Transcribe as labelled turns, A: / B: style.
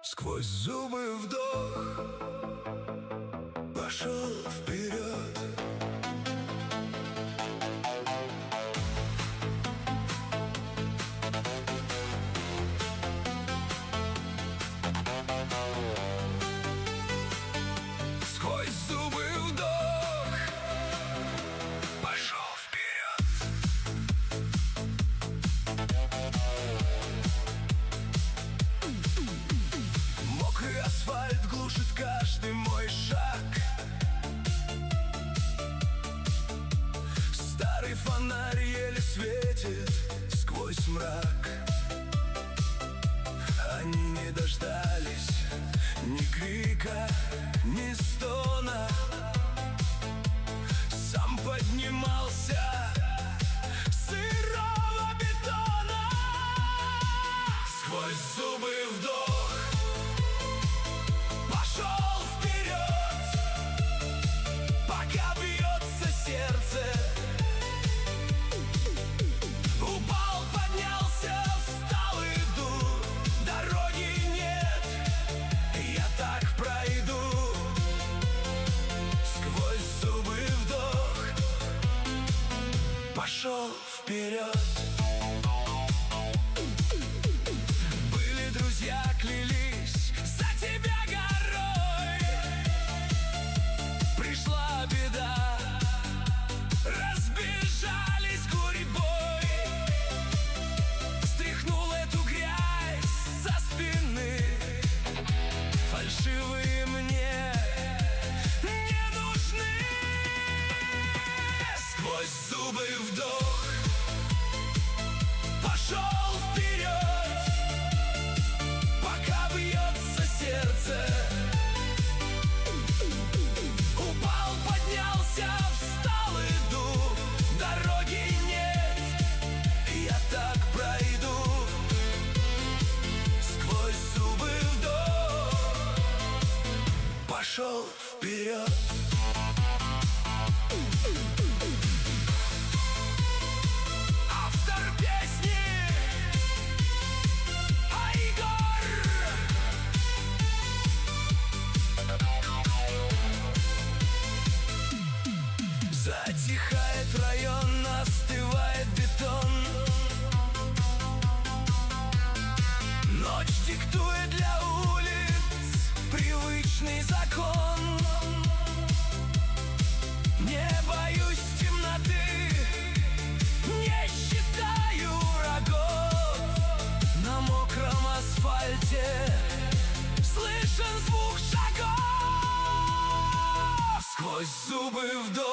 A: Сквозь зубы вдох, пошел вперед. Сквозь зубы вдох, пошел вперед. Мокрый асфальт глушит каждый мой шаг. Старый фонарь еле светит сквозь мрак. Они не дождались ни крика, ни стона. Сам поднимался сырого бетона. Сквозь зубы вдох, пошел вперед, пока бьется сердце. Упал, поднялся, встал, иду, дороги нет, я так пройду. Сквозь зубы вдох, пошел вперед. Были друзья, клялись за тебя горой. Пришла беда, разбежались гурьбой. Стряхнул эту грязь со спины. Фальшивые мне не нужны. Сквозь зубы вдох, пошел вперед, пока бьется сердце. Упал, поднялся, встал, иду, дороги нет, я так пройду. Сквозь зубы вдох, пошел вперед. Автор песни Айгор. Затихает район, остывает бетон. Ночь диктует для улиц привычный закон. Не боюсь темноты, не считаю врагов. На мокром асфальте слышен звук шагов. Сквозь зубы вдох,